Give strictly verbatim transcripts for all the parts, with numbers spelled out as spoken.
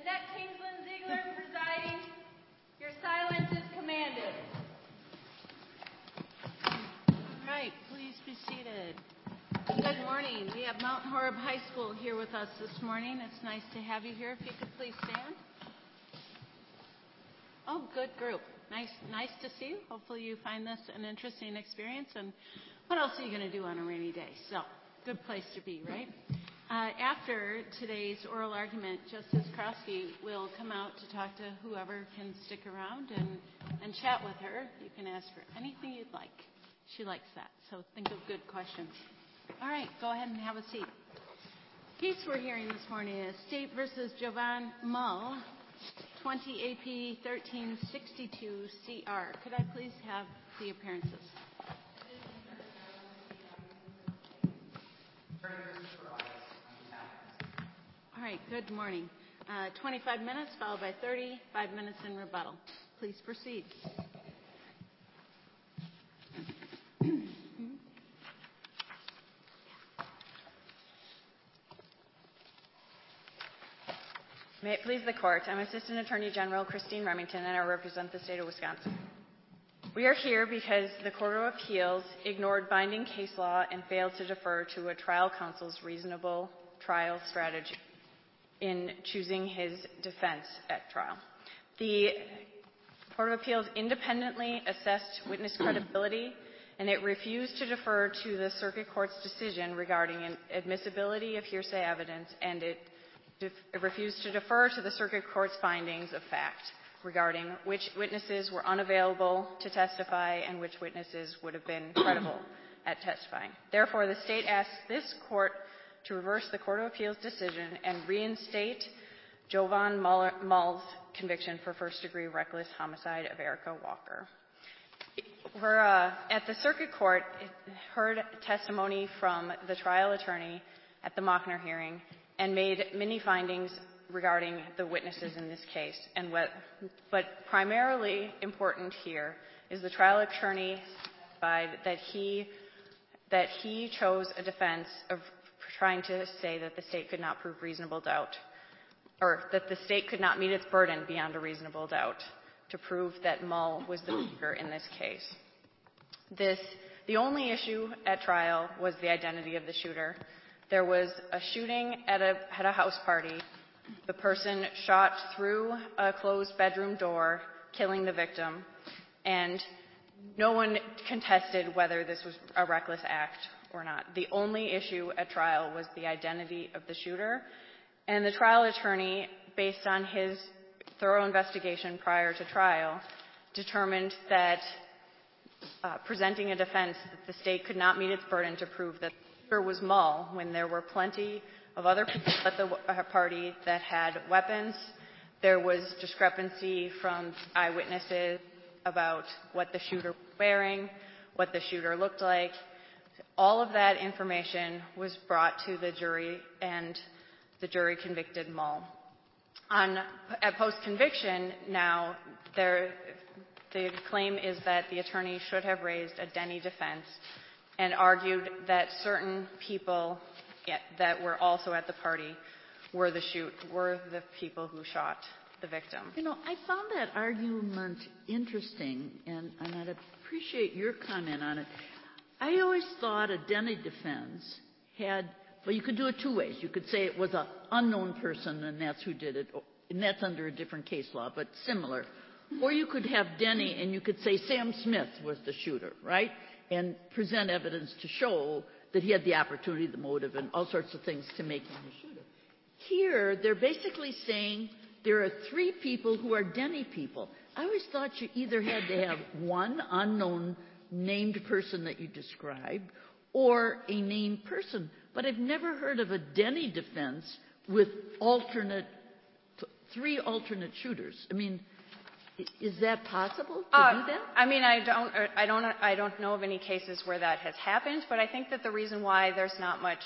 Annette Kingsland Ziegler presiding. Your silence is commanded. All right, please be seated. Good morning. We have Mount Horeb High School here with us this morning. It's nice to have you here. If you could please stand. Oh, good group. Nice, nice to see you. Hopefully you find this an interesting experience. And what else are you going to do on a rainy day? So, good place to be, right? Uh, after today's oral argument, Justice Krosky will come out to talk to whoever can stick around and, and chat with her. You can ask for anything you'd like. She likes that. So think of good questions. All right, go ahead and have a seat. Case we're hearing this morning is State versus Jovan Mull, twenty A P thirteen sixty-two C R. Could I please have the appearances? All right, good morning. Uh, twenty-five minutes followed by thirty-five minutes in rebuttal. Please proceed. May it please the Court, I'm Assistant Attorney General Christine Remington, and I represent the state of Wisconsin. We are here because the Court of Appeals ignored binding case law and failed to defer to a trial counsel's reasonable trial strategy in choosing his defense at trial. The Court of Appeals independently assessed witness credibility, and it refused to defer to the Circuit Court's decision regarding admissibility of hearsay evidence, and it It refused to defer to the Circuit Court's findings of fact regarding which witnesses were unavailable to testify and which witnesses would have been credible at testifying. Therefore, the state asks this court to reverse the Court of Appeals decision and reinstate Jovan Mull's conviction for first-degree reckless homicide of Erica Walker. We're, uh, at the Circuit Court, it heard testimony from the trial attorney at the Mockner hearing and made many findings regarding the witnesses in this case. And what, but primarily important here is the trial attorney testified that he that he chose a defense of trying to say that the state could not prove reasonable doubt, or that the state could not meet its burden beyond a reasonable doubt to prove that Mull was the shooter in this case. This the only issue at trial was the identity of the shooter. There was a shooting at a, at a house party. The person shot through a closed bedroom door, killing the victim, and no one contested whether this was a reckless act or not. The only issue at trial was the identity of the shooter, and the trial attorney, based on his thorough investigation prior to trial, determined that uh, presenting a defense that the state could not meet its burden to prove that was Mull when there were plenty of other people at the party that had weapons. There was discrepancy from eyewitnesses about what the shooter was wearing, what the shooter looked like. All of that information was brought to the jury, and the jury convicted Mull. On, at post-conviction, now, there, the claim is that the attorney should have raised a Denny defense and argued that certain people that were also at the party were the shoot were the people who shot the victim. You know, I found that argument interesting, and, and I'd appreciate your comment on it. I always thought a Denny defense had, well, you could do it two ways. You could say it was an unknown person, and that's who did it, and that's under a different case law, but similar. Or you could have Denny, and you could say Sam Smith was the shooter, right? And present evidence to show that he had the opportunity, the motive, and all sorts of things to make him the shooter. Here, they're basically saying there are three people who are Denny people. I always thought you either had to have one unknown named person that you described or a named person. But I've never heard of a Denny defense with alternate, three alternate shooters. I mean, is that possible to uh, do that? I mean, I don't, I don't, I don't know of any cases where that has happened. But I think that the reason why there's not much,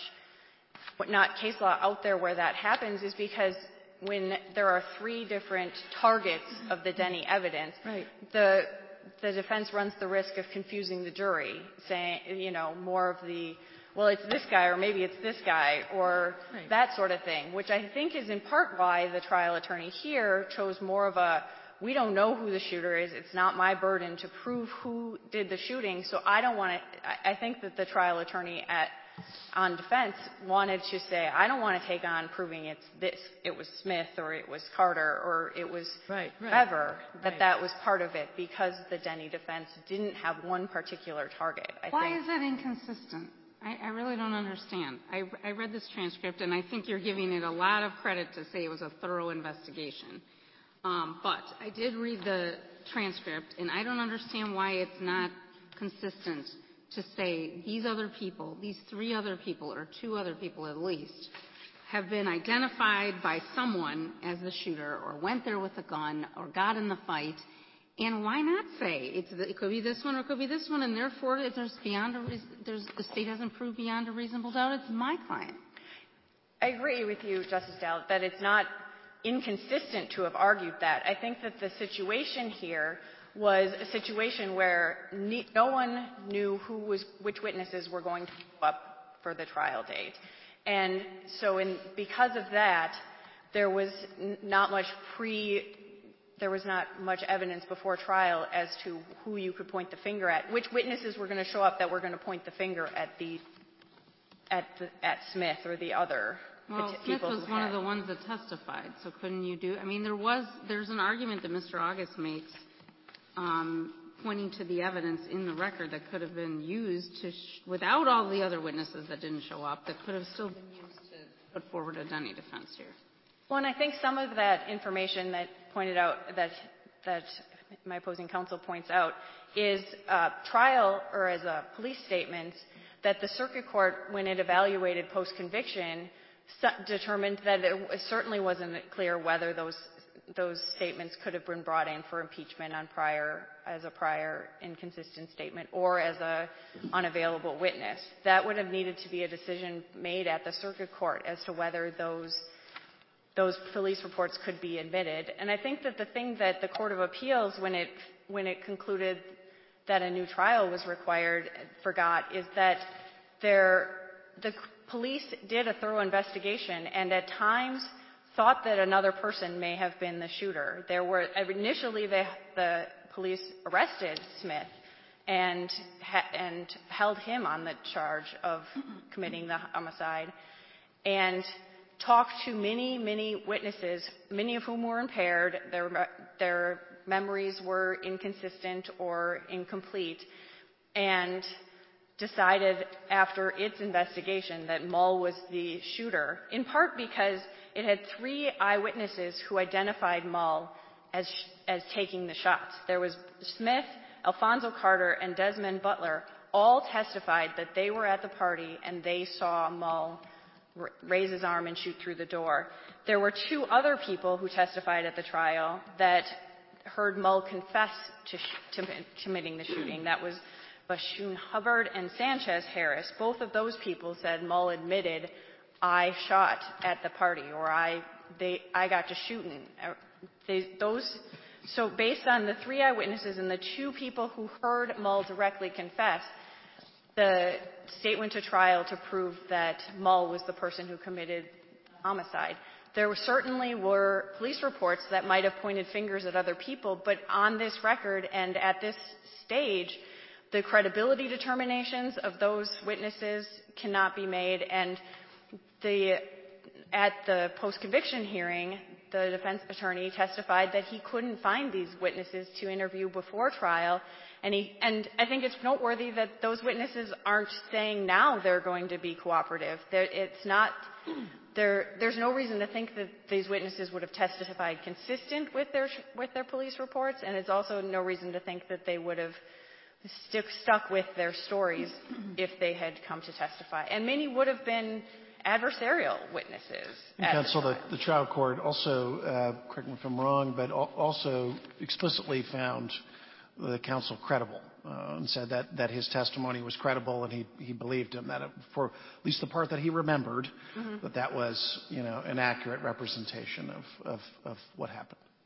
not case law out there where that happens is because when there are three different targets of the Denny evidence, right. the the defense runs the risk of confusing the jury, saying, you know, more of the well, it's this guy, or maybe it's this guy, or Right. that sort of thing, which I think is in part why the trial attorney here chose more of a, we don't know who the shooter is. It's not my burden to prove who did the shooting. So I don't want to, I think that the trial attorney at, on defense wanted to say, I don't want to take on proving it's this, it was Smith, or it was Carter, or it was Right, right. Bever, that Right. that was part of it, because the Denny defense didn't have one particular target. I Why think. is that inconsistent? I, I really don't understand. I, I read this transcript, and I think you're giving it a lot of credit to say it was a thorough investigation. Um, but I did read the transcript, and I don't understand why it's not consistent to say these other people, these three other people, or two other people at least, have been identified by someone as the shooter, or went there with a gun, or got in the fight. And why not say it's the, it could be this one or it could be this one, and therefore if there's beyond a reason, there's the state hasn't proved beyond a reasonable doubt it's my client. I agree with you, Justice Dowd, that it's not inconsistent to have argued that. I think that the situation here was a situation where ne- no one knew who was, which witnesses were going to show up for the trial date. And so in, because of that, there was n- not much pre, there was not much evidence before trial as to who you could point the finger at, which witnesses were going to show up that were going to point the finger at the, at the, at Smith or the other Well, pet- Smith people was who one had. of the ones that testified, so couldn't you do? I mean, there was there's an argument that Mister August makes, um, pointing to the evidence in the record that could have been used to, sh- without all the other witnesses that didn't show up, that could have still been used to put forward a Denny defense here. Well, and I think some of that information that pointed out that that my opposing counsel points out is uh, trial or as a police statement that the circuit court, when it evaluated post-conviction, su- determined that it certainly wasn't clear whether those those statements could have been brought in for impeachment on prior as a prior inconsistent statement or as a unavailable witness. That would have needed to be a decision made at the circuit court as to whether those those police reports could be admitted. And I think that the thing that the Court of Appeals, when it when it concluded that a new trial was required, forgot is that there the police did a thorough investigation and at times thought that another person may have been the shooter. There were initially the, the police arrested Smith and ha- and held him on the charge of committing the homicide and talked to many, many witnesses, many of whom were impaired. Their their memories were inconsistent or incomplete, and decided after its investigation that Mull was the shooter, in part because it had three eyewitnesses who identified Mull as as taking the shots. There was Smith, Alfonso Carter, and Desmond Butler all testified that they were at the party and they saw Mull r- raise his arm and shoot through the door. There were two other people who testified at the trial that heard Mull confess to, sh- to committing the shooting. That was Bashun Hubbard and Sanchez Harris. Both of those people said Mull admitted, I shot at the party, or I they I got to shooting. They, those so based on the three eyewitnesses and the two people who heard Mull directly confess, the state went to trial to prove that Mull was the person who committed homicide. There were certainly were police reports that might have pointed fingers at other people, but on this record and at this stage, the credibility determinations of those witnesses cannot be made. And the, at the post-conviction hearing, the defense attorney testified that he couldn't find these witnesses to interview before trial. And, he, and I think it's noteworthy that those witnesses aren't saying now they're going to be cooperative. They're, it's not, there, there's no reason to think that these witnesses would have testified consistent with their, with their police reports, and it's also no reason to think that they would have Stick, stuck with their stories if they had come to testify. And many would have been adversarial witnesses. And counsel, the, the trial court also, uh, correct me if I'm wrong, but al- also explicitly found the counsel credible uh, and said that, that his testimony was credible and he, he believed him, that it, for at least the part that he remembered, mm-hmm. that that was, you know, an accurate representation of, of, of what happened.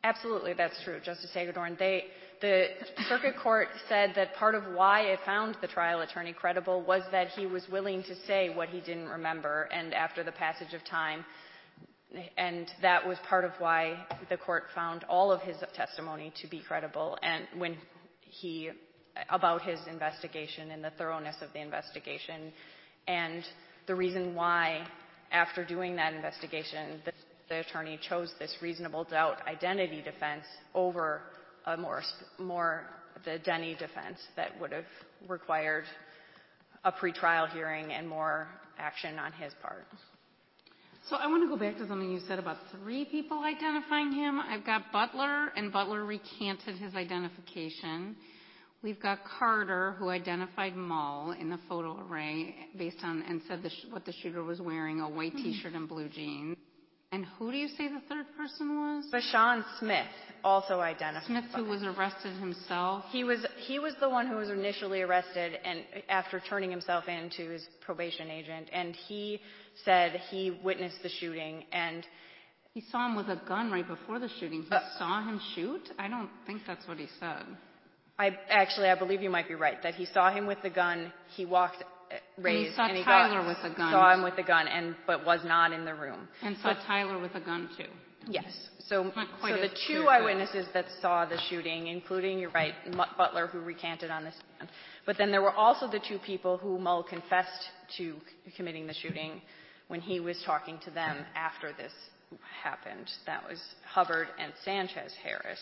Absolutely, that's true, Justice Hagedorn. They, the circuit court said that part of why it found the trial attorney credible was that he was willing to say what he didn't remember, and after the passage of time, and that was part of why the court found all of his testimony to be credible, and when he, about his investigation and the thoroughness of the investigation, and the reason why, after doing that investigation, the, the attorney chose this reasonable doubt identity defense over a more, more the Denny defense that would have required a pretrial hearing and more action on his part. So I want to go back to something you said about three people identifying him. I've got Butler, and Butler recanted his identification. We've got Carter, who identified Mull in the photo array based on and said the sh- what the shooter was wearing, a white Mm-hmm. T-shirt and blue jeans. And who do you say the third person was? Bashan Smith also identified. Smith, who was arrested himself. He was he was the one who was initially arrested, and after turning himself in to his probation agent, and he said he witnessed the shooting, and He saw him with a gun right before the shooting. He Uh, saw him shoot? I don't think that's what he said. I actually I believe you might be right that he saw him with the gun. He walked uh, raised, and he saw and he Tyler got, with a gun. Saw him with the gun, and but was not in the room. And saw Tyler with a gun too. Yes. So, Not quite so the as two clear-cut. eyewitnesses that saw the shooting, including, you're right, M- Butler, who recanted on the stand. But then there were also the two people who Mull confessed to committing the shooting when he was talking to them after this happened. That was Hubbard and Sanchez Harris.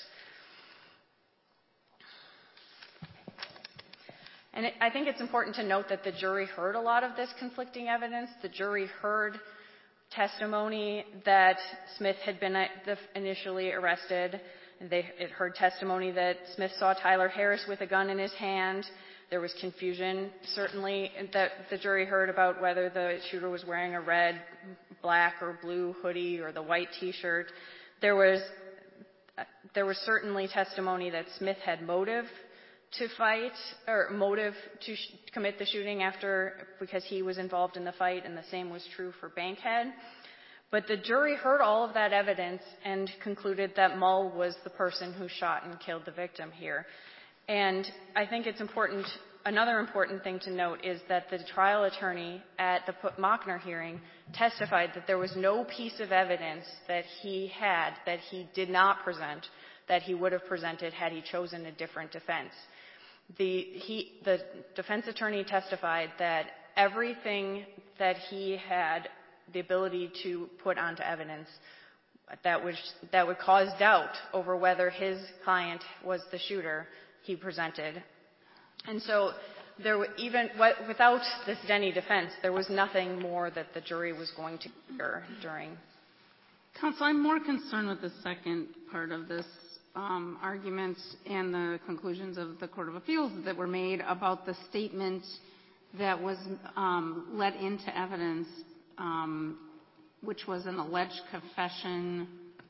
And it, I think it's important to note that the jury heard a lot of this conflicting evidence. The jury heard testimony that Smith had been initially arrested. They it heard testimony that Smith saw Tyler Harris with a gun in his hand. There was confusion, certainly, that the jury heard about whether the shooter was wearing a red, black, or blue hoodie or the white T-shirt. There was, there was certainly testimony that Smith had motive to fight, or motive to sh- commit the shooting after, because he was involved in the fight, and the same was true for Bankhead. But the jury heard all of that evidence and concluded that Mull was the person who shot and killed the victim here. And I think it's important, another important thing to note is that the trial attorney at the Mockner hearing testified that there was no piece of evidence that he had that he did not present that he would have presented had he chosen a different defense. The, he, the defense attorney testified that everything that he had the ability to put onto evidence that would, that would cause doubt over whether his client was the shooter, he presented. And so there were even without this Denny defense, there was nothing more that the jury was going to hear during. Counsel, I'm more concerned with the second part of this um, argument and the conclusions of the Court of Appeals that were made about the statement that was um, let into evidence, um, which was an alleged confession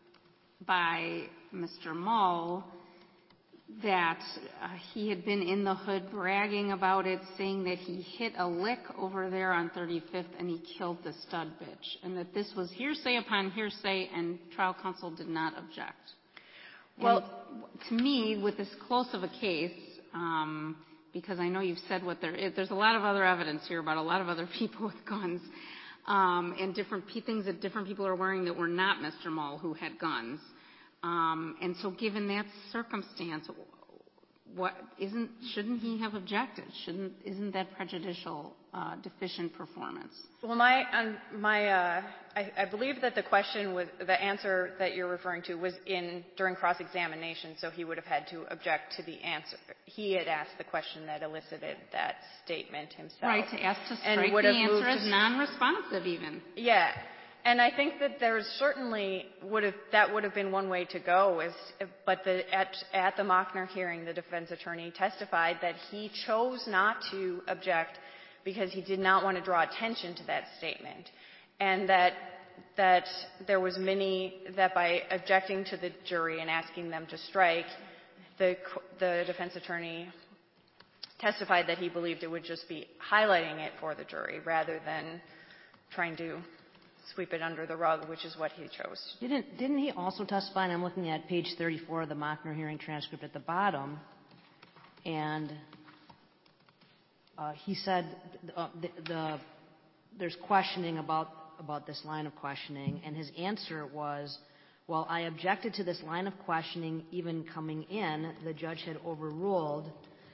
by Mister Mull that uh, he had been in the hood bragging about it, saying that he hit a lick over there on thirty-fifth and he killed the stud bitch, and that this was hearsay upon hearsay, and trial counsel did not object. Well, and to me, with this close of a case, um, because I know you've said what there is, there's a lot of other evidence here about a lot of other people with guns, um, and different p- things that different people are wearing that were not Mister Mull who had guns. Um, and so given that circumstance, what isn't, shouldn't he have objected? Shouldn't, isn't that prejudicial, uh, deficient performance? Well, my, um, my, uh, I, I believe that the question was, the answer that you're referring to was in, during cross-examination, so he would have had to object to the answer. He had asked the question that elicited that statement himself. Right, to ask to strike and would the have answer moved as to, non-responsive even. Yeah. And I think that there's certainly would have that would have been one way to go. Is but the, at at the Mockner hearing, the defense attorney testified that he chose not to object because he did not want to draw attention to that statement, and that that there was many that by objecting to the jury and asking them to strike, the the defense attorney testified that he believed it would just be highlighting it for the jury rather than trying to sweep it under the rug, which is what he chose. Didn't, didn't he also testify, and I'm looking at page thirty-four of the Mockner hearing transcript at the bottom, and uh, he said uh, the, the, there's questioning about, about this line of questioning, and his answer was, well, I objected to this line of questioning even coming in. The judge had overruled.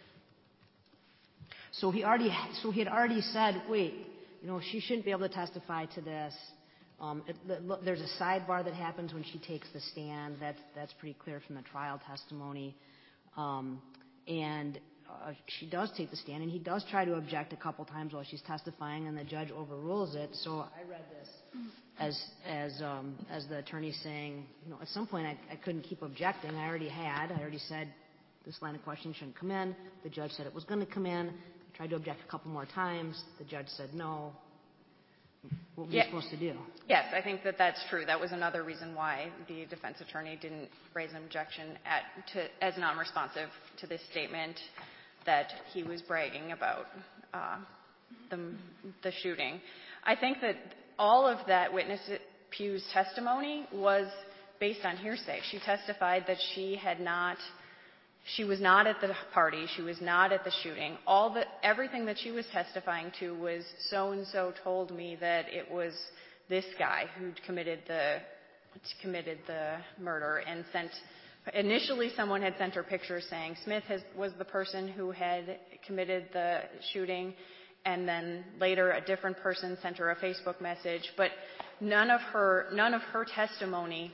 So he already, so he had already said, wait, you know, she shouldn't be able to testify to this. Um, it, look, there's a sidebar that happens when she takes the stand. That's that's pretty clear from the trial testimony. Um, and uh, she does take the stand, and he does try to object a couple times while she's testifying, and the judge overrules it. So I read this as as um, as the attorney saying, you know, at some point I, I couldn't keep objecting. I already had. I already said this line of questioning shouldn't come in. The judge said it was going to come in. I tried to object a couple more times. The judge said no. What were yeah. we supposed to do? Yes, I think that that's true. That was another reason why the defense attorney didn't raise an objection at, to, as non-responsive to this statement that he was bragging about uh, the, the shooting. I think that all of that witness Pugh's testimony was based on hearsay. She testified that she had not, she was not at the party, she was not at the shooting. All the, everything that she was testifying to was so-and-so told me that it was this guy who committed the, committed the murder and sent, initially someone had sent her pictures saying Smith has, was the person who had committed the shooting, and then later a different person sent her a Facebook message, but none of her, none of her testimony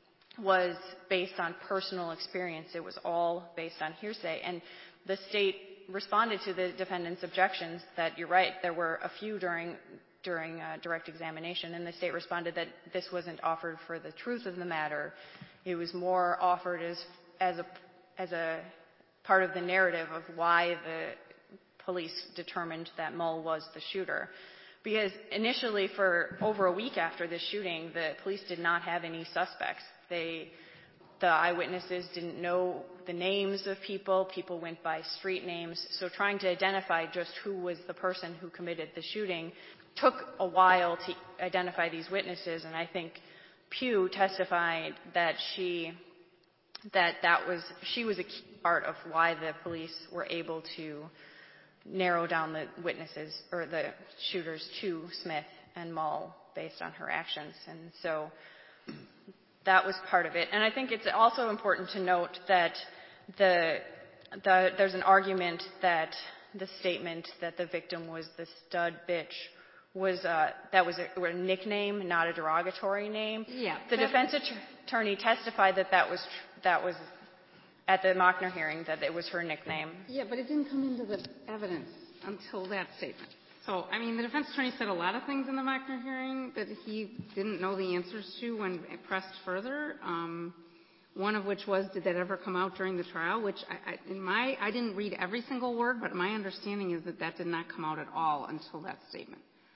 was based on personal experience. It was all based on hearsay. And the state responded to the defendant's objections that you're right, there were a few during during uh, direct examination, and the state responded that this wasn't offered for the truth of the matter. It was more offered as as a as a part of the narrative of why the police determined that Mull was the shooter. Because initially, for over a week after the shooting, the police did not have any suspects. They, the eyewitnesses didn't know the names of people. People went by street names. So trying to identify just who was the person who committed the shooting took a while to identify these witnesses. And I think Pugh testified that she, that that was, she was a key part of why the police were able to narrow down the witnesses or the shooters to Smith and Mull based on her actions. And so that was part of it. And I think it's also important to note that the, the, there's an argument that the statement that the victim was the stud bitch was uh, that was a, a nickname, not a derogatory name. Yeah. The defense attorney testified that that was that was at the Mockner hearing that it was her nickname. Yeah, but it didn't come into the evidence until that statement. So, I mean, the defense attorney said a lot of things in the Mockner hearing that he didn't know the answers to when pressed further. Um, one of which was, did that ever come out during the trial? Which, I, I, in my, I didn't read every single word, but my understanding is that that did not come out at all until that statement.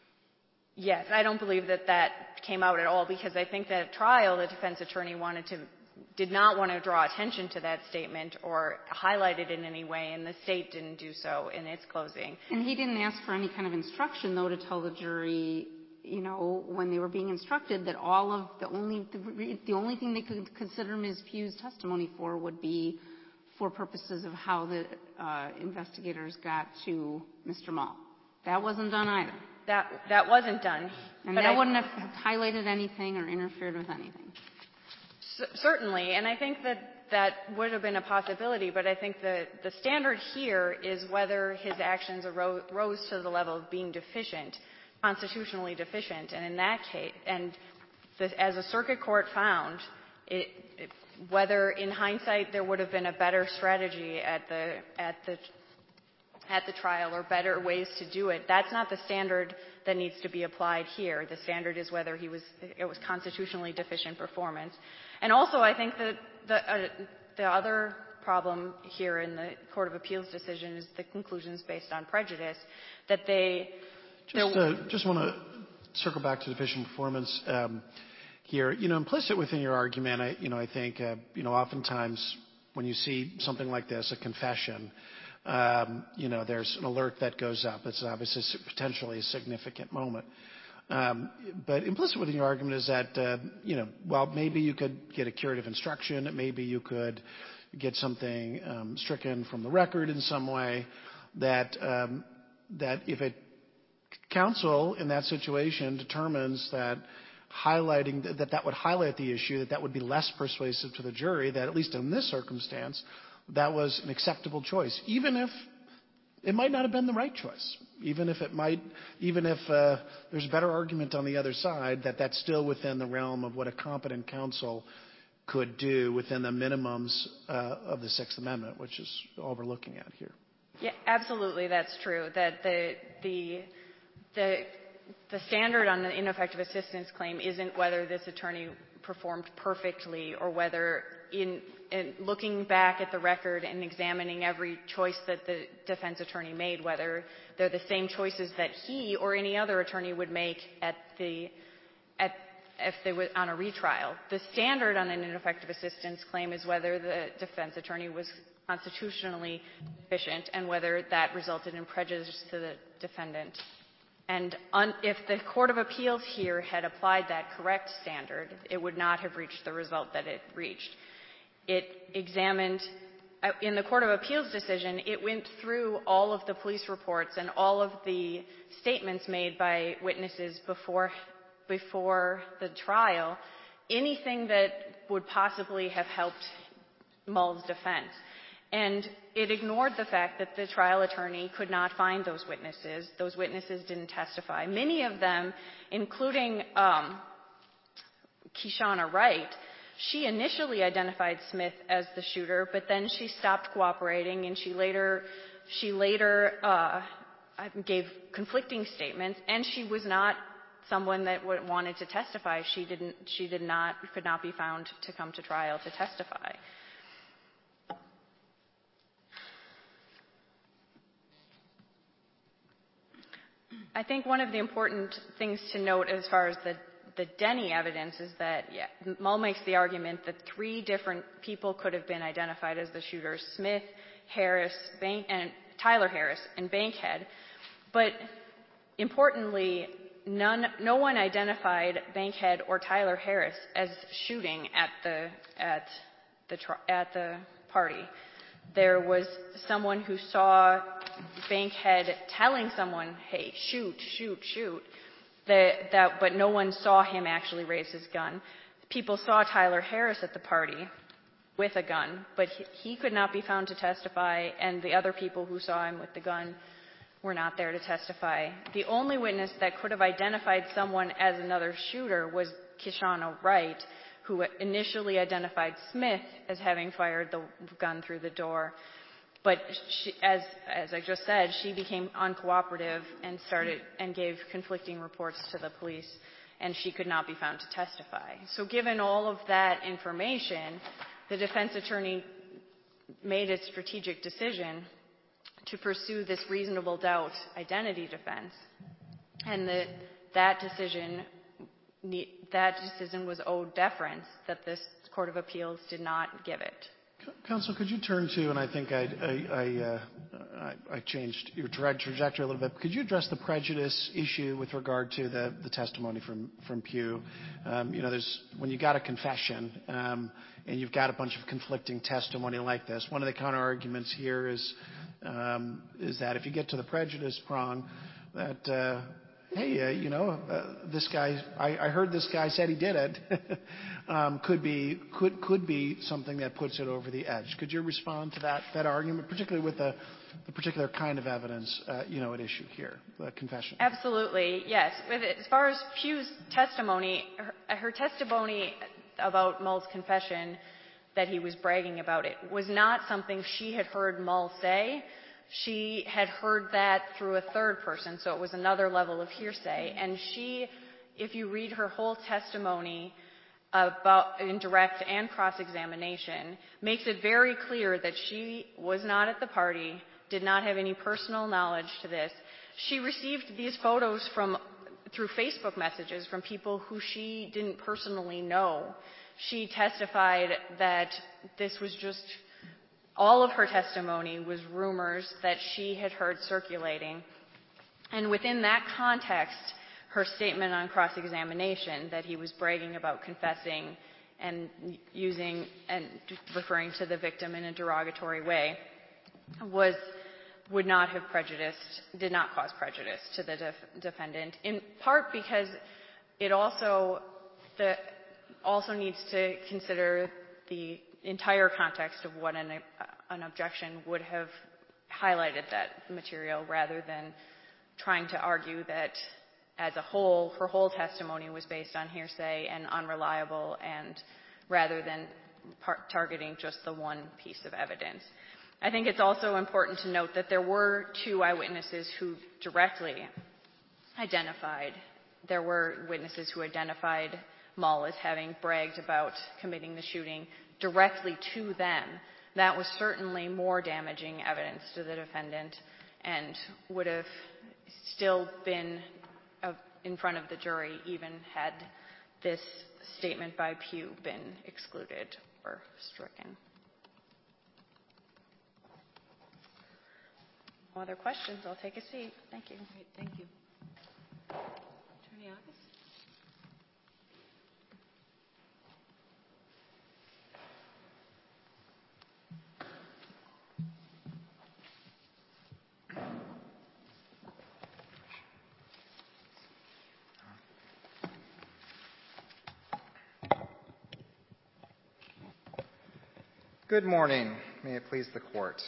Yes, I don't believe that that came out at all because I think that at trial the defense attorney wanted to, did not want to draw attention to that statement or highlight it in any way, and the state didn't do so in its closing. And he didn't ask for any kind of instruction, though, to tell the jury, you know, when they were being instructed that all of the only, the, the only thing they could consider Miz Pugh's testimony for would be for purposes of how the uh, investigators got to Mister Mull. That wasn't done either. That that wasn't done. And that I, wouldn't have highlighted anything or interfered with anything. C- certainly, and I think that that would have been a possibility, but I think the, the standard here is whether his actions arose, rose to the level of being deficient, constitutionally deficient, and in that case, and the, as a circuit court found, it, it, whether in hindsight there would have been a better strategy at the at the at the trial or better ways to do it. That's not the standard that needs to be applied here. The standard is whether he was, it was constitutionally deficient performance. And also I think that the, uh, the other problem here in the Court of Appeals decision is the conclusions based on prejudice, that they... Just, uh, just want to circle back to deficient performance um, here. You know, implicit within your argument, I, you know, I think, uh, you know, oftentimes when you see something like this, a confession, Um, you know, there's an alert that goes up. It's obviously potentially a significant moment. Um, but implicit within your argument is that, uh, you know, while maybe you could get a curative instruction, maybe you could get something um, stricken from the record in some way, that um, that if a counsel in that situation determines that highlighting that that would highlight the issue, that that would be less persuasive to the jury, that at least in this circumstance, that was an acceptable choice, even if it might not have been the right choice, even if it might, even if uh, there's a better argument on the other side, that that's still within the realm of what a competent counsel could do within the minimums uh, of the Sixth Amendment, which is all we're looking at here. Yeah, absolutely, that's true. That the the the the standard on the ineffective assistance claim isn't whether this attorney performed perfectly or whether in, in looking back at the record and examining every choice that the defense attorney made, whether they're the same choices that he or any other attorney would make at the at if they were on a retrial. The standard on an ineffective assistance claim is whether the defense attorney was constitutionally deficient and whether that resulted in prejudice to the defendant. And un, if the Court of Appeals here had applied that correct standard, it would not have reached the result that it reached. It examined, in the Court of Appeals decision, it went through all of the police reports and all of the statements made by witnesses before, before the trial, anything that would possibly have helped Mull's defense. And it ignored the fact that the trial attorney could not find those witnesses. Those witnesses didn't testify. Many of them, including um, Kishonna Wright, she initially identified Smith as the shooter, but then she stopped cooperating, and she later, she later uh, gave conflicting statements, and she was not someone that wanted to testify. She didn't. She did not. Could not be found to come to trial to testify. I think one of the important things to note as far as the, the Denny evidence is that yeah, Mull makes the argument that three different people could have been identified as the shooters: Smith, Harris, Bank, and Tyler Harris, and Bankhead. But importantly, none, no one identified Bankhead or Tyler Harris as shooting at the at the at the party. There was someone who saw Bankhead telling someone, hey, shoot, shoot, shoot, that, that, but no one saw him actually raise his gun. People saw Tyler Harris at the party with a gun, but he, he could not be found to testify, and the other people who saw him with the gun were not there to testify. The only witness that could have identified someone as another shooter was Kishonna Wright, who initially identified Smith as having fired the gun through the door. But she, as, as I just said, she became uncooperative and started and gave conflicting reports to the police, and she could not be found to testify. So given all of that information, the defense attorney made a strategic decision to pursue this reasonable doubt identity defense, and the, that decision that decision was owed deference that this Court of Appeals did not give it. Counsel, could you turn to, and I think I, I, I, uh, I, I changed your trajectory a little bit, could you address the prejudice issue with regard to the, the testimony from, from Pugh? Um, you know, there's, when you got a confession um, and you've got a bunch of conflicting testimony like this, one of the counter arguments here is, um, is that if you get to the prejudice prong, that, uh, hey, uh, you know, uh, this guy, I, I heard this guy said he did it, um, could be could could be something that puts it over the edge. Could you respond to that that argument, particularly with the, the particular kind of evidence, uh, you know, at issue here, the confession? Absolutely, yes. With it, as far as Pugh's testimony, her, her testimony about Mull's confession, that he was bragging about it, was not something she had heard Mull say. She had heard that through a third person, so it was another level of hearsay. And she, if you read her whole testimony about in direct and cross-examination, makes it very clear that she was not at the party, did not have any personal knowledge to this. She received these photos from through Facebook messages from people who she didn't personally know. She testified that this was just all of her testimony was rumors that she had heard circulating. And within that context, her statement on cross-examination that he was bragging about confessing and using and referring to the victim in a derogatory way was would not have prejudiced, did not cause prejudice to the def, defendant, in part because it also the also needs to consider the entire context of what an, an objection would have highlighted that material, rather than trying to argue that as a whole, her whole testimony was based on hearsay and unreliable, and rather than par- targeting just the one piece of evidence. I think it's also important to note that there were two eyewitnesses who directly identified, there were witnesses who identified Mull as having bragged about committing the shooting directly to them. That was certainly more damaging evidence to the defendant and would have still been in front of the jury even had this statement by Pugh been excluded or stricken. No other questions? I'll take a seat. Thank you. Great, thank you. Attorney August? Good morning. May it please the court.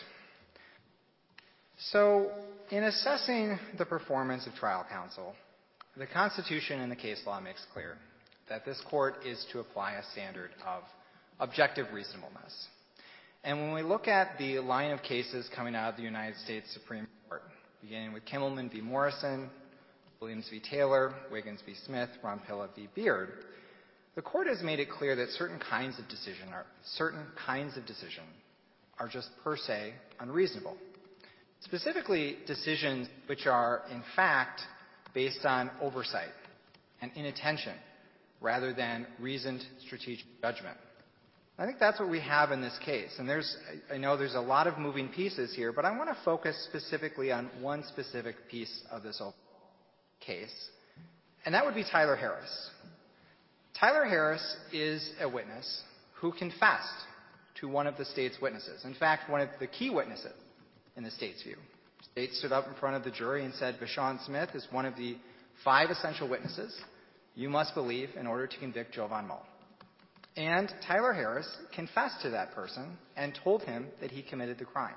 So, in assessing the performance of trial counsel, the Constitution and the case law makes clear that this court is to apply a standard of objective reasonableness. And when we look at the line of cases coming out of the United States Supreme Court, beginning with Kimmelman v. Morrison, Williams v. Taylor, Wiggins v. Smith, Ronpilla v. Beard, the court has made it clear that certain kinds of decision are certain kinds of decision are just per se unreasonable. Specifically, decisions which are, in fact, based on oversight and inattention rather than reasoned strategic judgment. I think that's what we have in this case. And there's, I know there's a lot of moving pieces here, but I want to focus specifically on one specific piece of this case, and that would be Tyler Harris. Tyler Harris is a witness who confessed to one of the state's witnesses. In fact, one of the key witnesses in the state's view. The state stood up in front of the jury and said, Vashon Smith is one of the five essential witnesses you must believe in order to convict Jovan Mull. And Tyler Harris confessed to that person and told him that he committed the crime.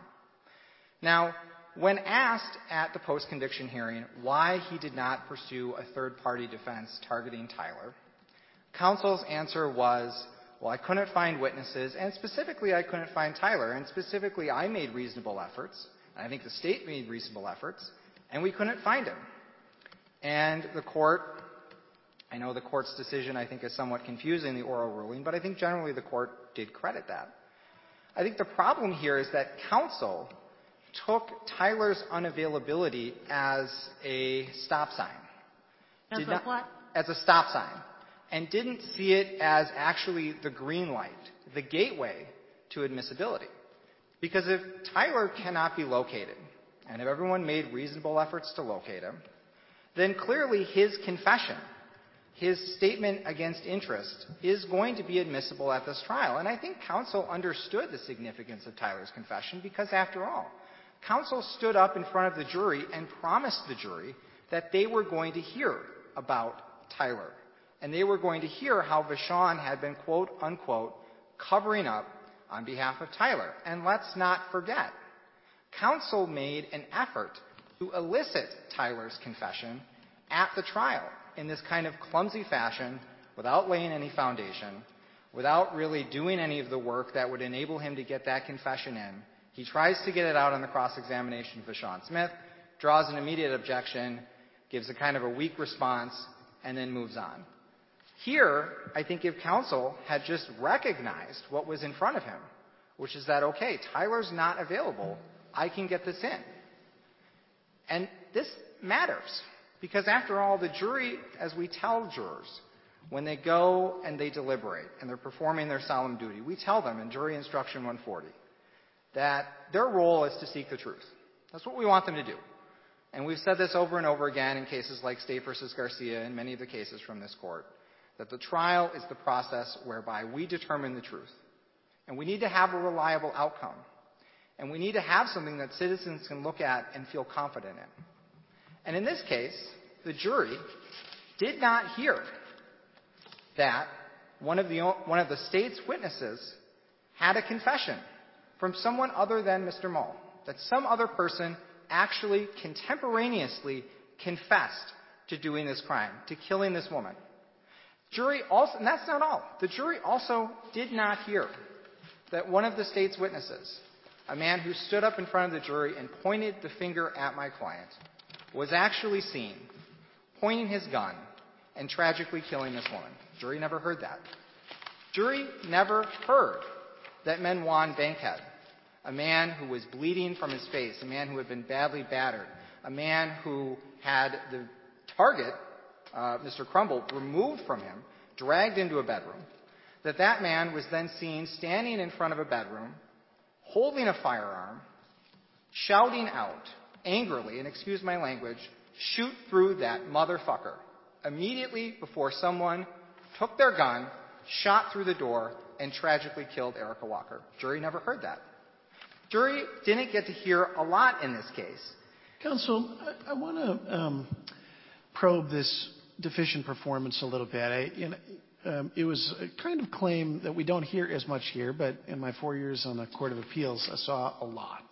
Now, when asked at the post-conviction hearing why he did not pursue a third-party defense targeting Tyler, counsel's answer was, well, I couldn't find witnesses, and specifically I couldn't find Tyler, and specifically I made reasonable efforts, and I think the state made reasonable efforts, and we couldn't find him. And the court, I know the court's decision I think is somewhat confusing, the oral ruling, but I think generally the court did credit that. I think the problem here is that counsel took Tyler's unavailability as a stop sign. As Did a not, what? As a stop sign. And didn't see it as actually the green light, the gateway to admissibility. Because if Tyler cannot be located, and if everyone made reasonable efforts to locate him, then clearly his confession, his statement against interest, is going to be admissible at this trial. And I think counsel understood the significance of Tyler's confession because, after all, counsel stood up in front of the jury and promised the jury that they were going to hear about Tyler. And they were going to hear how Vashon had been, quote, unquote, covering up on behalf of Tyler. And let's not forget, counsel made an effort to elicit Tyler's confession at the trial in this kind of clumsy fashion, without laying any foundation, without really doing any of the work that would enable him to get that confession in. He tries to get it out on the cross-examination of Vashon Smith, draws an immediate objection, gives a kind of a weak response, and then moves on. Here, I think if counsel had just recognized what was in front of him, which is that, okay, Tyler's not available, I can get this in. And this matters, because after all, the jury, as we tell jurors, when they go and they deliberate and they're performing their solemn duty, we tell them in Jury Instruction one forty that their role is to seek the truth. That's what we want them to do. And we've said this over and over again in cases like State versus Garcia and many of the cases from this court, that the trial is the process whereby we determine the truth. And we need to have a reliable outcome. And we need to have something that citizens can look at and feel confident in. And in this case, the jury did not hear that one of the, one of the state's witnesses had a confession from someone other than Mister Mull, that some other person actually contemporaneously confessed to doing this crime, to killing this woman. Jury also, and that's not all, the jury also did not hear that one of the state's witnesses, a man who stood up in front of the jury and pointed the finger at my client, was actually seen pointing his gun and tragically killing this woman. Jury never heard that. Jury never heard that Menwan Bankhead, a man who was bleeding from his face, a man who had been badly battered, a man who had the target, uh, Mister Crumble, removed from him, dragged into a bedroom, that that man was then seen standing in front of a bedroom, holding a firearm, shouting out angrily, and excuse my language, shoot through that motherfucker, immediately before someone took their gun, shot through the door, and tragically killed Erica Walker. Jury never heard that. Jury didn't get to hear a lot in this case. Counsel, I, I want to um, probe this deficient performance a little bit. I, you know, um, it was a kind of claim that we don't hear as much here, but in my four years on the Court of Appeals, I saw a lot.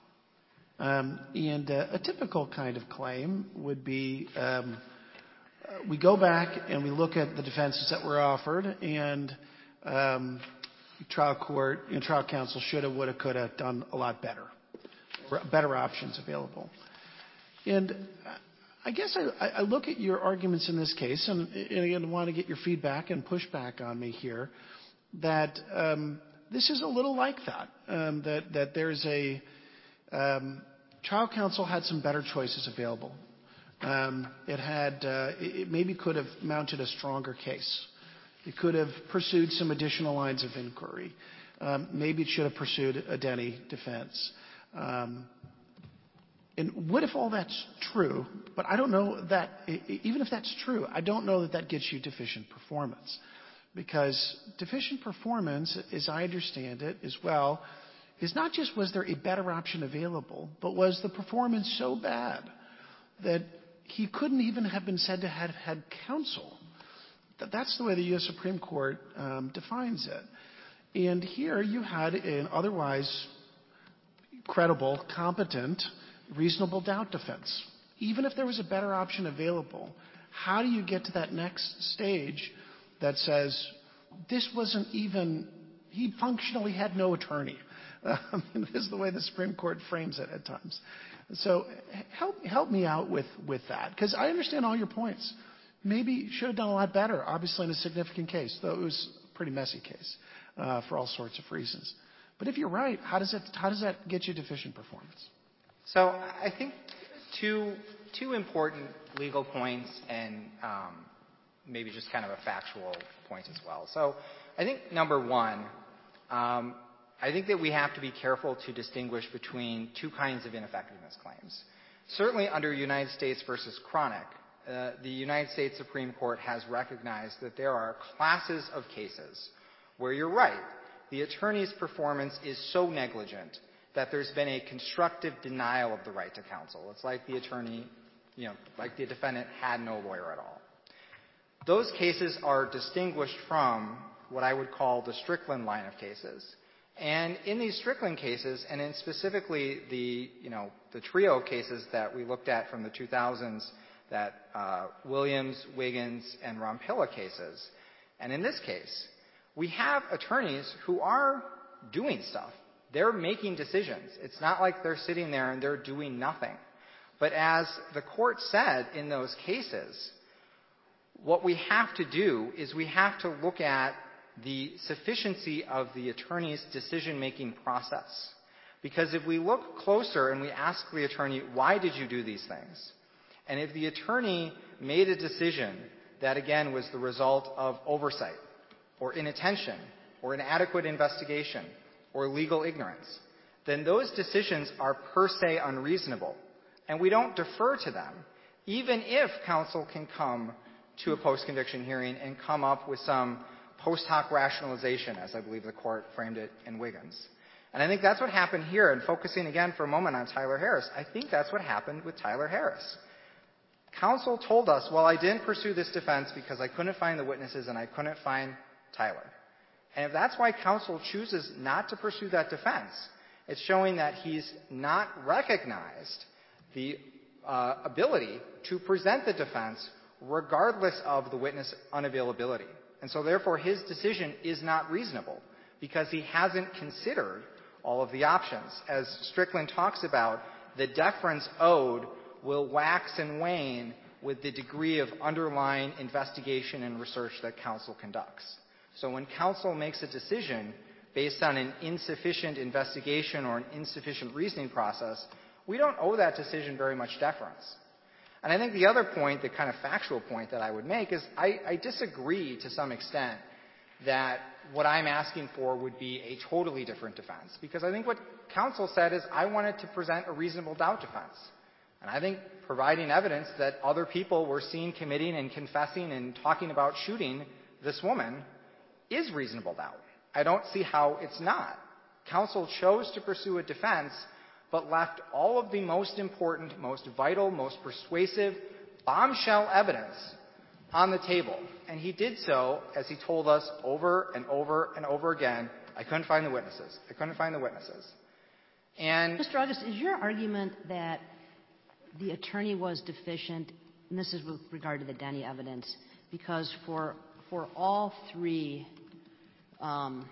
Um, and uh, a typical kind of claim would be um, uh, we go back and we look at the defenses that were offered, and um, trial court, you know, trial counsel should have, would have, could have done a lot better, better options available. And I guess I, I look at your arguments in this case, and, and again, I want to get your feedback and pushback on me here, that um, this is a little like that, um, that, that there's a um, trial counsel had some better choices available. Um, it had, uh, it maybe could have mounted a stronger case. It could have pursued some additional lines of inquiry. Um, maybe it should have pursued a Denny defense. Um, and what if all that's true? But I don't know that, even if that's true, I don't know that that gets you deficient performance. Because deficient performance, as I understand it, as well, is not just was there a better option available, but was the performance so bad that he couldn't even have been said to have had counsel. That's the way the U S Supreme Court um, defines it. And here you had an otherwise credible, competent, reasonable doubt defense. Even if there was a better option available, how do you get to that next stage that says this wasn't even, he functionally had no attorney? I mean, this is the way the Supreme Court frames it at times. So help, help me out with, with that, because I understand all your points. Maybe should have done a lot better, obviously in a significant case, though it was a pretty messy case uh, for all sorts of reasons. But if you're right, how does, it, how does that get you deficient performance? So I think two, two important legal points and um, maybe just kind of a factual point as well. So I think number one, um, I think that we have to be careful to distinguish between two kinds of ineffectiveness claims. Certainly under United States versus Chronic, uh, the United States Supreme Court has recognized that there are classes of cases where you're right, the attorney's performance is so negligent that there's been a constructive denial of the right to counsel. It's like the attorney, you know, like the defendant had no lawyer at all. Those cases are distinguished from what I would call the Strickland line of cases. And in these Strickland cases, and in specifically the, you know, the trio cases that we looked at from the two thousands, that uh, Williams, Wiggins, and Rompilla cases, and in this case, we have attorneys who are doing stuff. They're making decisions. It's not like they're sitting there and they're doing nothing. But as the court said in those cases, what we have to do is we have to look at the sufficiency of the attorney's decision-making process. Because if we look closer and we ask the attorney, why did you do these things? And if the attorney made a decision that, again, was the result of oversight or inattention or inadequate investigation or legal ignorance, then those decisions are per se unreasonable. and we don't defer to them, even if counsel can come to a post-conviction hearing and come up with some post hoc rationalization, as I believe the court framed it in Wiggins. And I think that's what happened here. And focusing again for a moment on Tyler Harris, I think that's what happened with Tyler Harris. Counsel told us, well, I didn't pursue this defense because I couldn't find the witnesses and I couldn't find Tyler. And if that's why counsel chooses not to pursue that defense, it's showing that he's not recognized the uh, ability to present the defense regardless of the witness unavailability. And so therefore his decision is not reasonable because he hasn't considered all of the options. As Strickland talks about, the deference owed will wax and wane with the degree of underlying investigation and research that counsel conducts. So when counsel makes a decision based on an insufficient investigation or an insufficient reasoning process, we don't owe that decision very much deference. And I think the other point, the kind of factual point that I would make is I, I disagree to some extent that what I'm asking for would be a totally different defense. Because I think what counsel said is I wanted to present a reasonable doubt defense. And I think providing evidence that other people were seen committing and confessing and talking about shooting this woman is reasonable doubt. I don't see how it's not. Counsel chose to pursue a defense but left all of the most important, most vital, most persuasive bombshell evidence on the table. And he did so, as he told us over and over and over again, I couldn't find the witnesses. I couldn't find the witnesses. And Mister August, is your argument that the attorney was deficient, and this is with regard to the Denny evidence, because for for all three, um,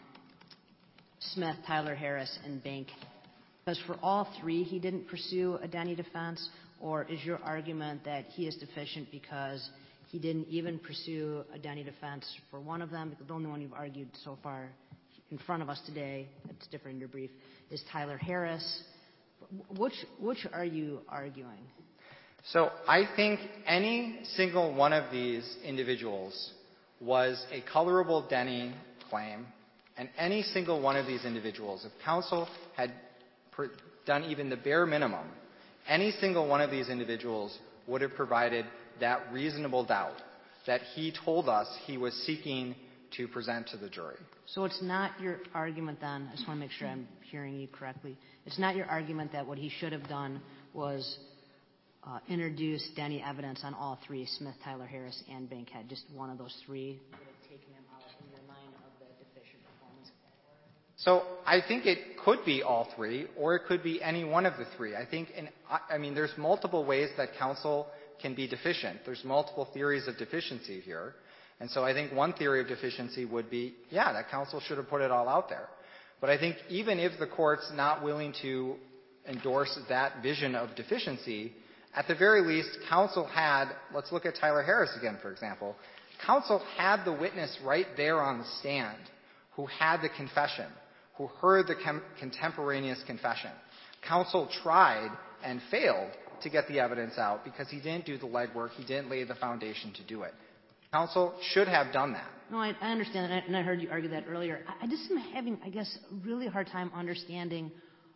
Smith, Tyler Harris, and Bank, because for all three he didn't pursue a Denny defense, or is your argument that he is deficient because he didn't even pursue a Denny defense for one of them? Because the only one you've argued so far in front of us today, that's different in your brief, is Tyler Harris. Which, which are you arguing? So I think any single one of these individuals was a colorable Denny claim, and any single one of these individuals, if counsel had per- done even the bare minimum, any single one of these individuals would have provided that reasonable doubt that he told us he was seeking to present to the jury. So it's not your argument then, I just want to make sure I'm hearing you correctly, it's not your argument that what he should have done was uh, introduce Denny evidence on all three, Smith, Tyler Harris, and Bankhead, just one of those three would have taken him out in your mind of the deficient performance? So I think it could be all three, or it could be any one of the three. I think, in, I mean, there's multiple ways that counsel can be deficient. There's multiple theories of deficiency here. And so I think one theory of deficiency would be, yeah, that counsel should have put it all out there. But I think even if the court's not willing to endorse that vision of deficiency, at the very least, counsel had, let's look at Tyler Harris again, for example. Counsel had the witness right there on the stand who had the confession, who heard the com- contemporaneous confession. Counsel tried and failed to get the evidence out because he didn't do the legwork, he didn't lay the foundation to do it. Counsel should have done that. No, I, I understand, and I, and I heard you argue that earlier. I, I just am having, I guess, a really hard time understanding,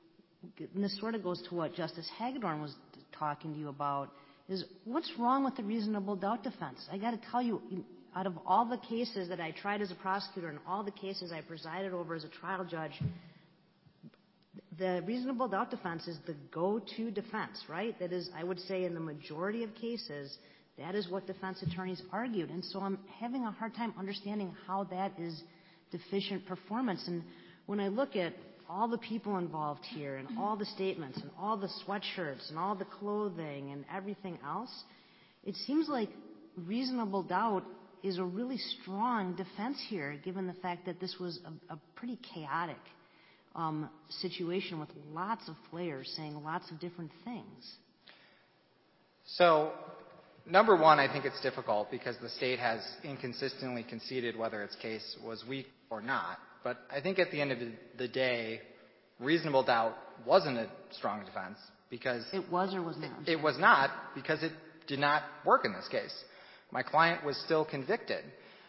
and this sort of goes to what Justice Hagedorn was talking to you about, is what's wrong with the reasonable doubt defense? I got to tell you, out of all the cases that I tried as a prosecutor and all the cases I presided over as a trial judge, the reasonable doubt defense is the go-to defense, right? That is, I would say, in the majority of cases, that is what defense attorneys argued. And so I'm having a hard time understanding how that is deficient performance. And when I look at all the people involved here and all the statements and all the sweatshirts and all the clothing and everything else, it seems like reasonable doubt is a really strong defense here, given the fact that this was a, a pretty chaotic um, situation with lots of players saying lots of different things. So, number one, I think it's difficult because the state has inconsistently conceded whether its case was weak or not. But I think at the end of the day, reasonable doubt wasn't a strong defense because it was or was not? It, it was not because it did not work in this case. My client was still convicted.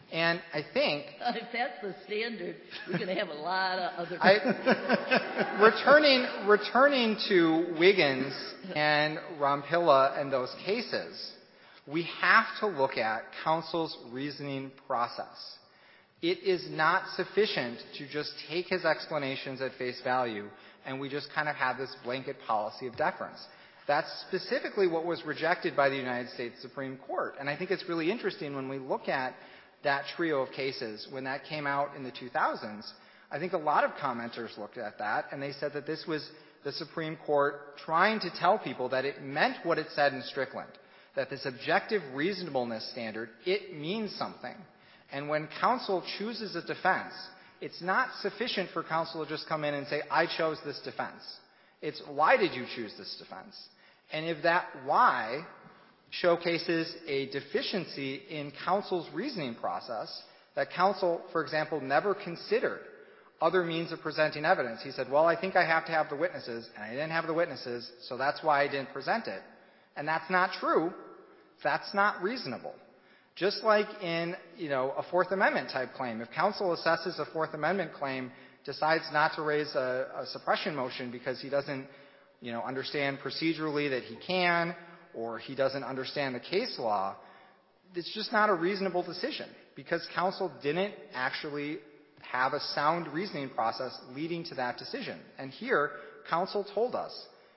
And I think... If that's the standard, we're going to have a lot of other... I, returning, returning to Wiggins and Rompilla and those cases, we have to look at counsel's reasoning process. It is not sufficient to just take his explanations at face value and we just kind of have this blanket policy of deference. That's specifically what was rejected by the United States Supreme Court. And I think it's really interesting when we look at that trio of cases, when that came out in the two thousands, I think a lot of commenters looked at that and they said that this was the Supreme Court trying to tell people that it meant what it said in Strickland, that this objective reasonableness standard, it means something. And when counsel chooses a defense, it's not sufficient for counsel to just come in and say, I chose this defense. It's why did you choose this defense? And if that why showcases a deficiency in counsel's reasoning process, that counsel, for example, never considered other means of presenting evidence. He said, well, I think I have to have the witnesses, and I didn't have the witnesses, so that's why I didn't present it. And that's not true. That's not reasonable. Just like in, you know, a Fourth Amendment type claim. If counsel assesses a Fourth Amendment claim, decides not to raise a, a suppression motion because he doesn't, you know, understand procedurally that he can, or he doesn't understand the case law, it's just not a reasonable decision because counsel didn't actually have a sound reasoning process leading to that decision. And here, counsel told us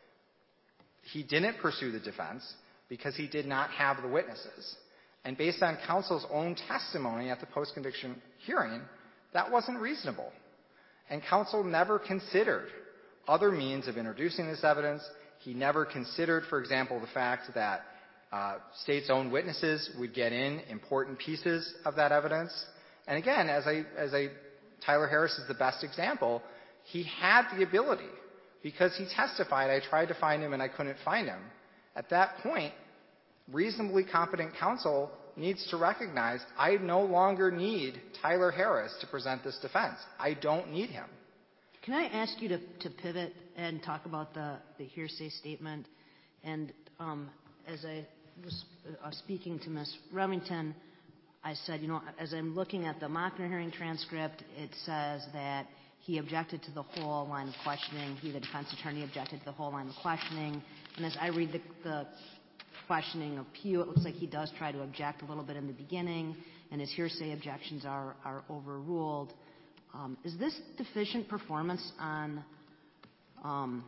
he didn't pursue the defense because he did not have the witnesses. And based on counsel's own testimony at the post-conviction hearing, that wasn't reasonable. And counsel never considered other means of introducing this evidence. He never considered, for example, the fact that uh, state's own witnesses would get in important pieces of that evidence. And again, as I, as I, Tyler Harris is the best example. He had the ability because he testified. I tried to find him and I couldn't find him. At that point, reasonably competent counsel needs to recognize I no longer need Tyler Harris to present this defense. I don't need him. Can I ask you to, to pivot and talk about the, the hearsay statement? And um, as I was uh, speaking to Miz Remington, I said, you know, as I'm looking at the Mockner hearing transcript, it says that he objected to the whole line of questioning. He, the defense attorney, objected to the whole line of questioning. And as I read the, the questioning of Pugh, it looks like he does try to object a little bit in the beginning, and his hearsay objections are, are overruled. Um, is this deficient performance on um,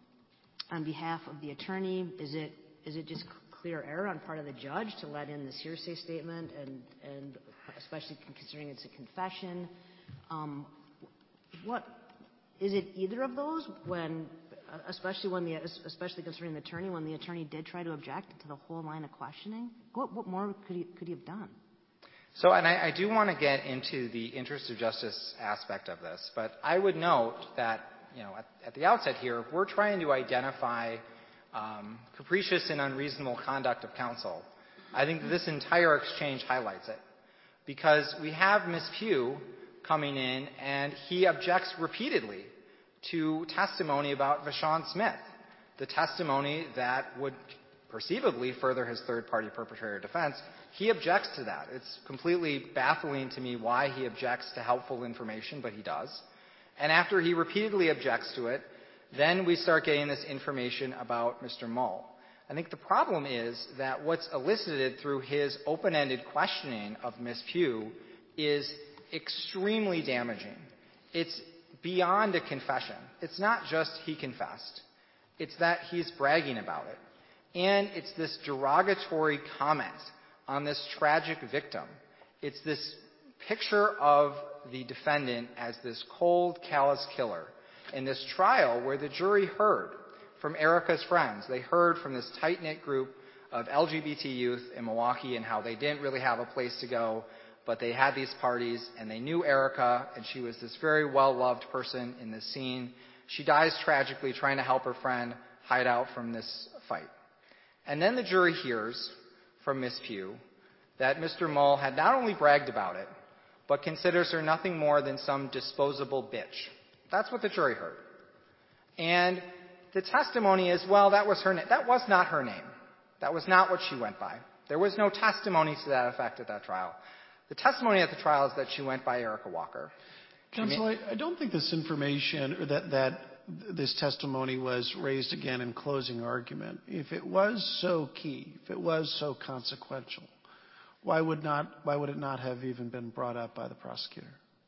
on behalf of the attorney? Is it is it just clear error on part of the judge to let in this hearsay statement, and and especially considering it's a confession? Um, what is it? Either of those? When, especially when the especially considering the attorney, when the attorney did try to object to the whole line of questioning, what what more could he could he have done? So, and I, I do want to get into the interest of justice aspect of this, but I would note that, you know, at, at the outset here, we're trying to identify um, capricious and unreasonable conduct of counsel. I think that this entire exchange highlights it, because we have Miz Pugh coming in, and he objects repeatedly to testimony about Vashon Smith, the testimony that would perceivably further his third-party perpetrator defense. He objects to that. It's completely baffling to me why he objects to helpful information, but he does. And after he repeatedly objects to it, then we start getting this information about Mister Mull. I think the problem is that what's elicited through his open-ended questioning of Miz Pugh is extremely damaging. It's beyond a confession. It's not just he confessed. It's that he's bragging about it. And it's this derogatory comment on this tragic victim. It's this picture of the defendant as this cold, callous killer in this trial where the jury heard from Erica's friends. They heard from this tight-knit group of L G B T youth in Milwaukee and how they didn't really have a place to go, but they had these parties, and they knew Erica, and she was this very well-loved person in this scene. She dies tragically trying to help her friend hide out from this fight. And then the jury hears from Miz Pugh that Mister Mull had not only bragged about it, but considers her nothing more than some disposable bitch. That's what the jury heard. And the testimony is, well, that was her name. That was not her name. That was not what she went by. There was no testimony to that effect at that trial. The testimony at the trial is that she went by Erica Walker. Counsel, I, I don't think this information or that, that this testimony was raised again in closing argument. If it was so key, if it was so consequential, why would not, why would it not have even been brought up by the prosecutor?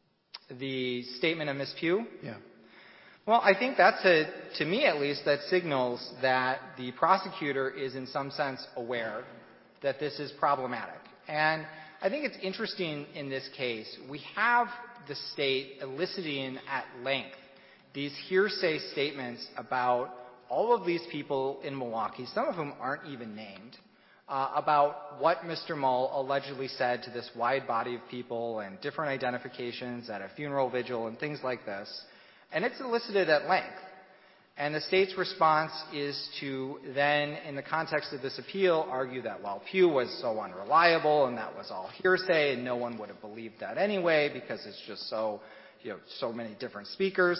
The statement of Miz Pugh? Yeah. Well, I think that's a, to me at least, that signals that the prosecutor is in some sense aware that this is problematic. And I think it's interesting in this case, we have the state eliciting at length these hearsay statements about all of these people in Milwaukee, some of whom aren't even named, uh, about what Mister Mull allegedly said to this wide body of people and different identifications at a funeral vigil and things like this. And it's elicited at length. And the state's response is to then, in the context of this appeal, argue that, well, Pugh was so unreliable and that was all hearsay and no one would have believed that anyway because it's just so, you know, so many different speakers.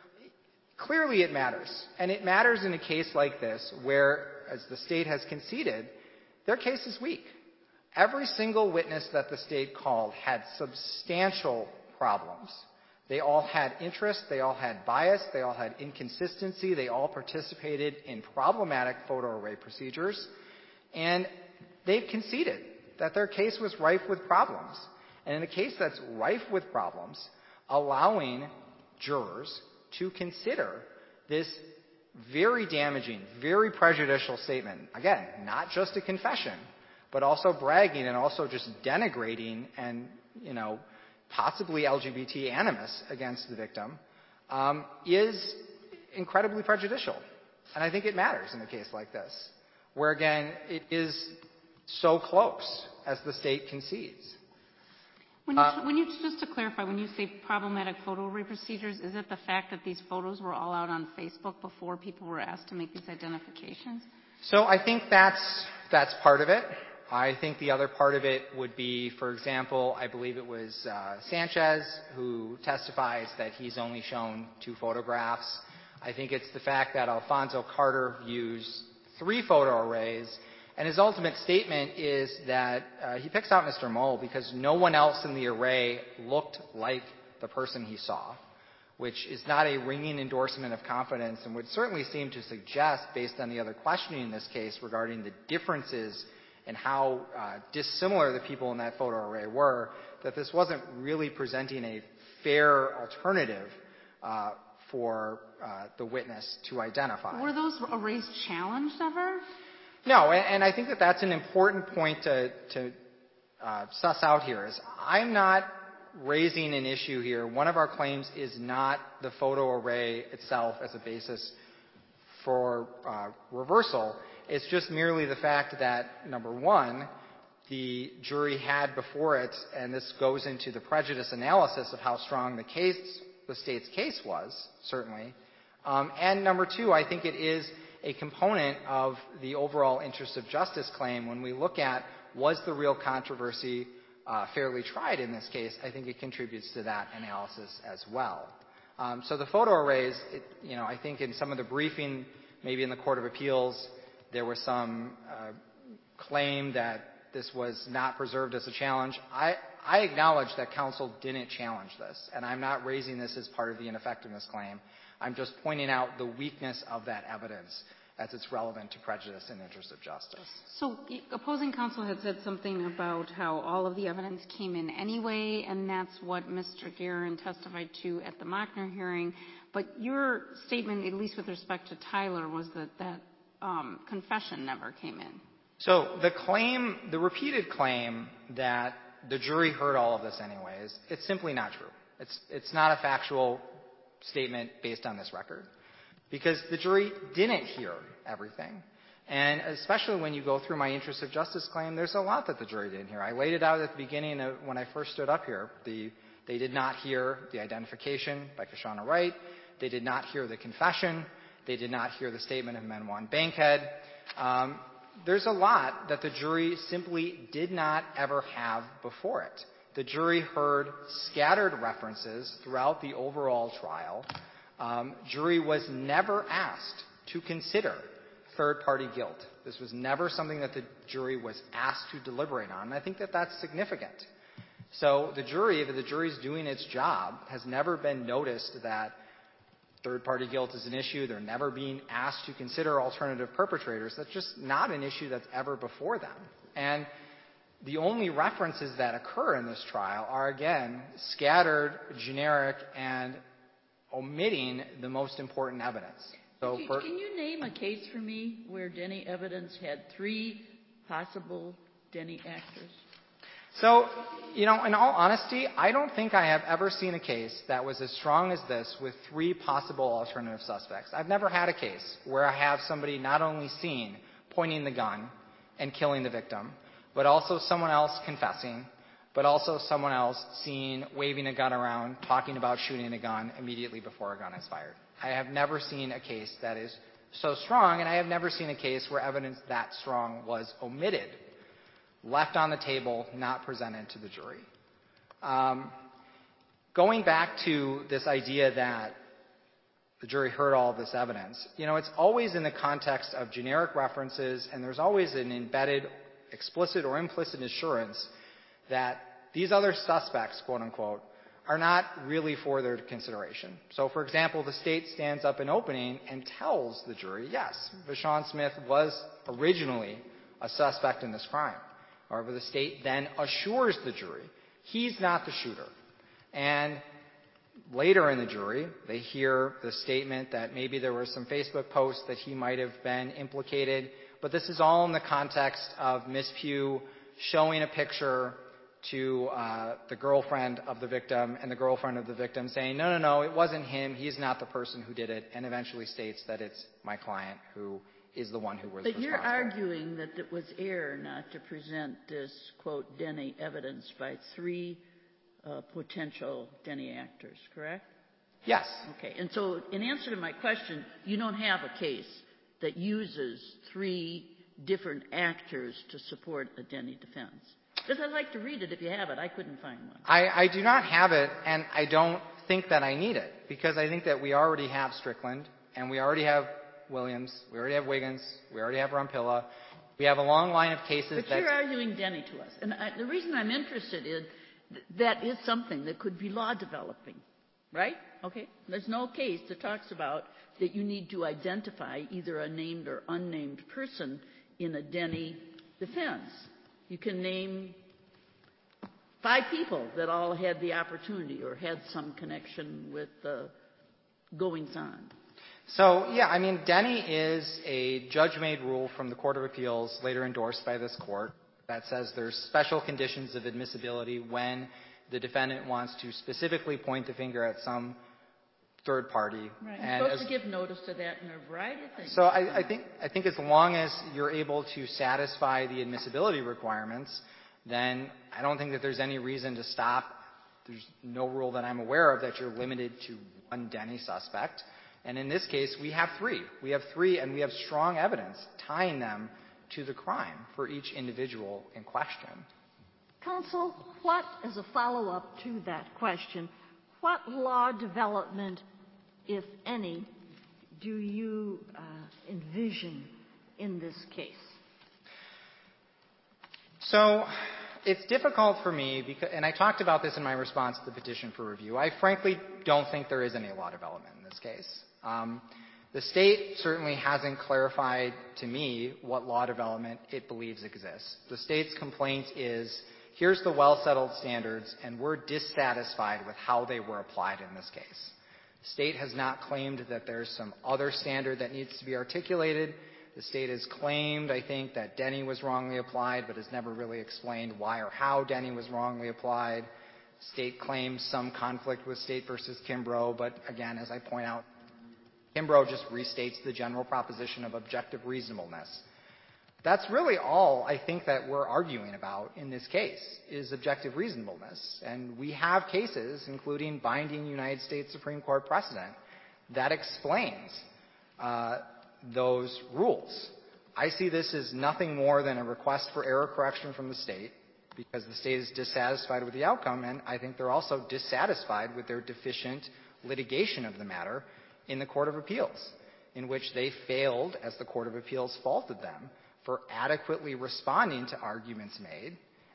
Clearly it matters. And it matters in a case like this where, as the state has conceded, their case is weak. Every single witness that the state called had substantial problems. They all had interest, they all had bias, they all had inconsistency, they all participated in problematic photo array procedures, and they've conceded that their case was rife with problems. And in a case that's rife with problems, allowing jurors to consider this very damaging, very prejudicial statement, again, not just a confession, but also bragging and also just denigrating and, you know, possibly L G B T animus against the victim, um, is incredibly prejudicial. And I think it matters in a case like this, where, again, it is so close, as the state concedes. When you, Uh, when you, just to clarify, when you say problematic photo array procedures, is it the fact that these photos were all out on Facebook before people were asked to make these identifications? So I think that's, that's part of it. I think the other part of it would be, for example, I believe it was uh, Sanchez who testifies that he's only shown two photographs. I think it's the fact that Alfonso Carter used three photo arrays, and his ultimate statement is that uh, he picks out Mister Mull because no one else in the array looked like the person he saw, which is not a ringing endorsement of confidence and would certainly seem to suggest, based on the other questioning in this case regarding the differences and how uh, dissimilar the people in that photo array were, that this wasn't really presenting a fair alternative uh, for uh, the witness to identify. Were those arrays challenged ever? No, and, and I think that that's an important point to, to uh, suss out here. Is I'm not raising an issue here. One of our claims is not the photo array itself as a basis for uh, reversal. It's just merely the fact that, number one, the jury had before it, and this goes into the prejudice analysis of how strong the case, the state's case was, certainly. Um, and number two, I think it is a component of the overall interest of justice claim. When we look at was the real controversy uh, fairly tried in this case, I think it contributes to that analysis as well. Um, so the photo arrays, it, you know, I think in some of the briefing, maybe in the Court of Appeals, there was some uh, claim that this was not preserved as a challenge. I, I acknowledge that counsel didn't challenge this, and I'm not raising this as part of the ineffectiveness claim. I'm just pointing out the weakness of that evidence as it's relevant to prejudice and interest of justice. So opposing counsel had said something about how all of the evidence came in anyway, and that's what Mister Guerin testified to at the Mockner hearing. But your statement, at least with respect to Tyler, was that that um, confession never came in. So the claim, the repeated claim that the jury heard all of this anyways, it's simply not true. It's, it's not a factual statement based on this record, because the jury didn't hear everything. And especially when you go through my interest of justice claim, there's a lot that the jury didn't hear. I laid it out at the beginning of when I first stood up here. The, they did not hear the identification by Kashana Wright. They did not hear the confession. They did not hear the statement of Menwan Bankhead. Um, there's a lot that the jury simply did not ever have before it. The jury heard scattered references throughout the overall trial. Um, jury was never asked to consider third-party guilt. This was never something that the jury was asked to deliberate on, and I think that that's significant. So the jury, if the jury's doing its job, has never been noticed that third-party guilt is an issue. They're never being asked to consider alternative perpetrators. That's just not an issue that's ever before them. And the only references that occur in this trial are, again, scattered, generic, and omitting the most important evidence. So Can, for, can you name a case for me where Denny evidence had three possible Denny actors? So, you know, in all honesty, I don't think I have ever seen a case that was as strong as this with three possible alternative suspects. I've never had a case where I have somebody not only seen pointing the gun and killing the victim, but also someone else confessing, but also someone else seen waving a gun around, talking about shooting a gun immediately before a gun is fired. I have never seen a case that is so strong, and I have never seen a case where evidence that strong was omitted, left on the table, not presented to the jury. Um, going back to this idea that the jury heard all of this evidence, you know, it's always in the context of generic references, and there's always an embedded explicit or implicit assurance that these other suspects, quote unquote, are not really for their consideration. So, for example, the state stands up in opening and tells the jury, yes, Vashon Smith was originally a suspect in this crime. However, the state then assures the jury he's not the shooter. And later in the jury, they hear the statement that maybe there were some Facebook posts that he might have been implicated, but this is all in the context of Miz Pugh showing a picture to uh, the girlfriend of the victim, and the girlfriend of the victim saying, no, no, no, it wasn't him, he's not the person who did it, and eventually states that it's my client who is the one who was But responsible. you're arguing that it was error not to present this, quote, Denny evidence by three uh, potential Denny actors, correct? Yes. Okay. And so in answer to my question, you don't have a case that uses three different actors to support a Denny defense. Because I'd like to read it if you have it. I couldn't find one. I, I do not have it, and I don't think that I need it, because I think that we already have Strickland, and we already have Williams, we already have Wiggins, we already have Rompilla. We have a long line of cases. But you're arguing Denny to us. And I, the reason I'm interested in th- that is something that could be law developing, right? Okay? There's no case that talks about that you need to identify either a named or unnamed person in a Denny defense. You can name five people that all had the opportunity or had some connection with the goings-on. So, yeah, I mean, Denny is a judge-made rule from the Court of Appeals, later endorsed by this court, that says there's special conditions of admissibility when the defendant wants to specifically point the finger at some third party. Right. And You're supposed as, to give notice to that in a variety of things. So I, I think I think as long as you're able to satisfy the admissibility requirements, then I don't think that there's any reason to stop. There's no rule that I'm aware of that you're limited to one Denny suspect. And in this case, we have three. We have three, and we have strong evidence tying them to the crime for each individual in question. Counsel, what, as a follow-up to that question, what law development, if any, do you uh, envision in this case? So it's difficult for me, because, and I talked about this in my response to the petition for review. I frankly don't think there is any law development in this case. Um, the state certainly hasn't clarified to me what law development it believes exists. The state's complaint is, here's the well-settled standards, and we're dissatisfied with how they were applied in this case. The state has not claimed that there's some other standard that needs to be articulated. The state has claimed, I think, that Denny was wrongly applied, but has never really explained why or how Denny was wrongly applied. The state claims some conflict with State versus Kimbrough, but again, as I point out, Kimbrough just restates the general proposition of objective reasonableness. That's really all I think that we're arguing about in this case, is objective reasonableness. And we have cases, including binding United States Supreme Court precedent, that explains uh, those rules. I see this as nothing more than a request for error correction from the state, because the state is dissatisfied with the outcome, and I think they're also dissatisfied with their deficient litigation of the matter in the Court of Appeals, in which they failed, as the Court of Appeals faulted them, for adequately responding to arguments made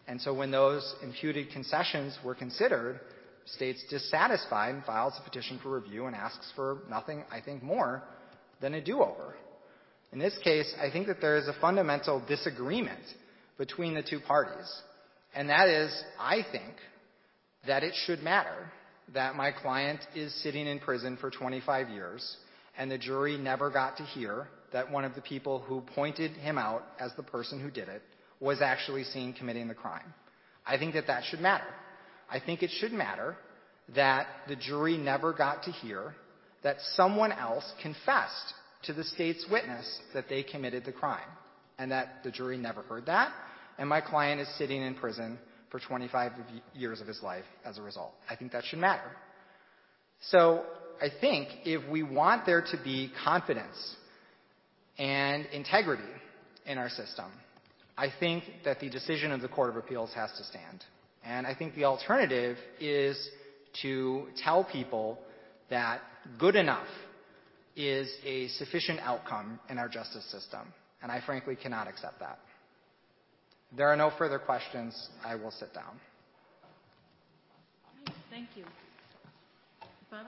And so when those imputed concessions were considered, state's dissatisfied and files a petition for review and asks for nothing, I think, more than a do-over. In this case, I think that there is a fundamental disagreement between the two parties. And that is, I think, that it should matter that my client is sitting in prison for twenty-five years and the jury never got to hear that one of the people who pointed him out as the person who did it was actually seen committing the crime. I think that that should matter. I think it should matter that the jury never got to hear that someone else confessed to the state's witness that they committed the crime, and that the jury never heard that, and my client is sitting in prison for twenty-five years of his life as a result. I think that should matter. So I think if we want there to be confidence and integrity in our system, I think that the decision of the Court of Appeals has to stand. And I think the alternative is to tell people that good enough is a sufficient outcome in our justice system. And I frankly cannot accept that. If there are no further questions, I will sit down. Thank you. Rebuttal?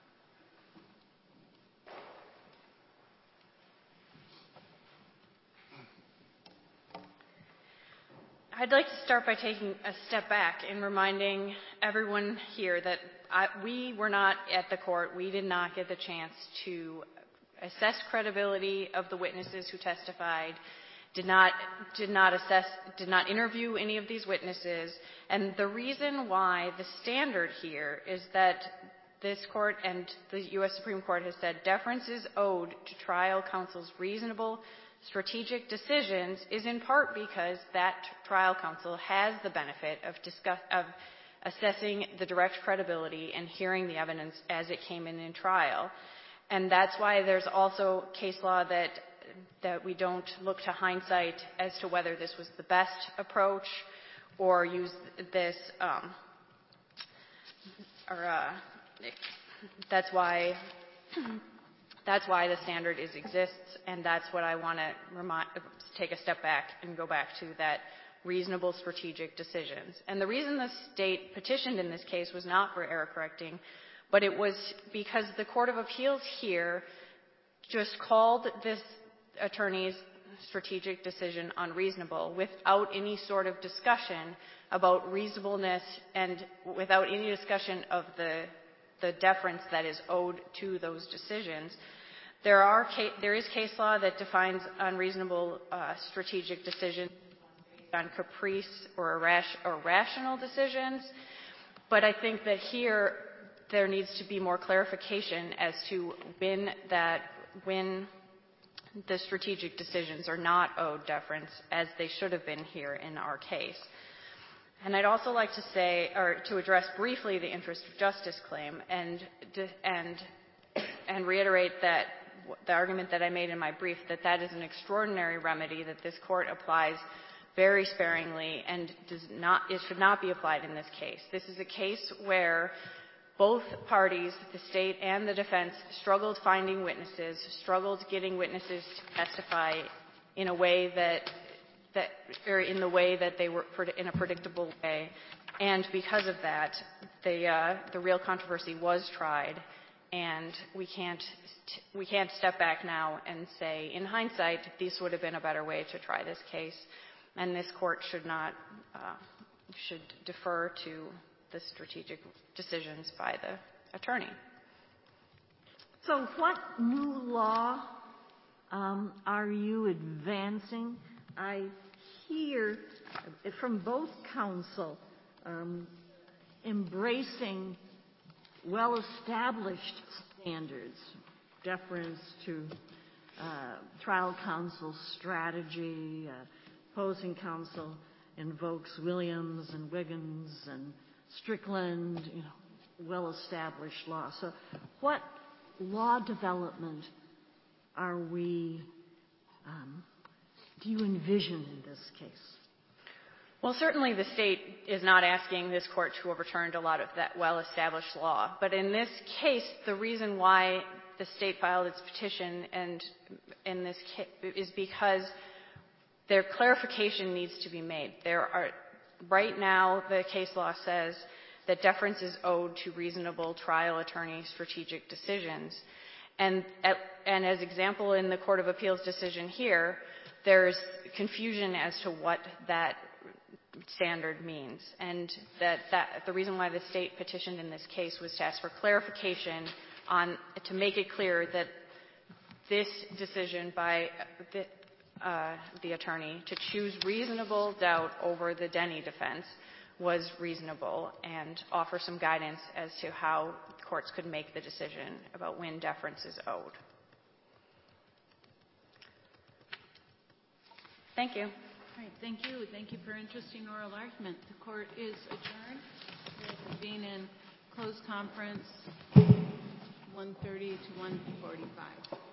I'd like to start by taking a step back and reminding everyone here that I, we were not at the court. We did not get the chance to assess credibility of the witnesses who testified, did not, did not assess, did not interview any of these witnesses. And the reason why the standard here is that this court and the U S Supreme Court has said deference is owed to trial counsel's reasonable strategic decisions is in part because that trial counsel has the benefit of, discuss, of assessing the direct credibility and hearing the evidence as it came in in trial. And that's why there's also case law that, that we don't look to hindsight as to whether this was the best approach or use this, um, or uh, that's why That's why the standard is exists, and that's what I want to remind, take a step back and go back to, that reasonable strategic decisions. And the reason the state petitioned in this case was not for error correcting, but it was because the Court of Appeals here just called this attorney's strategic decision unreasonable without any sort of discussion about reasonableness and without any discussion of the the deference that is owed to those decisions. There are there is case law that defines unreasonable uh, strategic decisions on caprice or, irrash, or rational decisions, but I think that here there needs to be more clarification as to when that when the strategic decisions are not owed deference as they should have been here in our case. And I'd also like to say, or to address briefly the interest of justice claim and, and, and reiterate that the argument that I made in my brief, that that is an extraordinary remedy that this court applies very sparingly and does not, it should not be applied in this case. This is a case where both parties, the state and the defense, struggled finding witnesses, struggled getting witnesses to testify in a way that that, or in the way that they were in a predictable way, and because of that, the uh, the real controversy was tried, and we can't we can't step back now and say, in hindsight, this would have been a better way to try this case, and this court should not uh, should defer to the strategic decisions by the attorney. So, what new law um, are you advancing? I hear from both counsel um, embracing well-established standards, deference to uh, trial counsel's strategy, uh, opposing counsel invokes Williams and Wiggins and Strickland, you know, well-established law. So what law development are we um, do you envision in this case? Well, certainly the state is not asking this court to overturn a lot of that well-established law. But in this case, the reason why the state filed its petition and in this case is because their clarification needs to be made. There are Right now, the case law says that deference is owed to reasonable trial attorney strategic decisions. And, at, and as example in the Court of Appeals decision here, there's confusion as to what that standard means. And that, that the reason why the state petitioned in this case was to ask for clarification on, to make it clear that this decision by the, uh, the attorney to choose reasonable doubt over the Denny defense was reasonable, and offer some guidance as to how courts could make the decision about when deference is owed. Thank you. All right, thank you. Thank you for interesting oral argument. The court is adjourned. We'll convene in closed conference one thirty to one forty-five.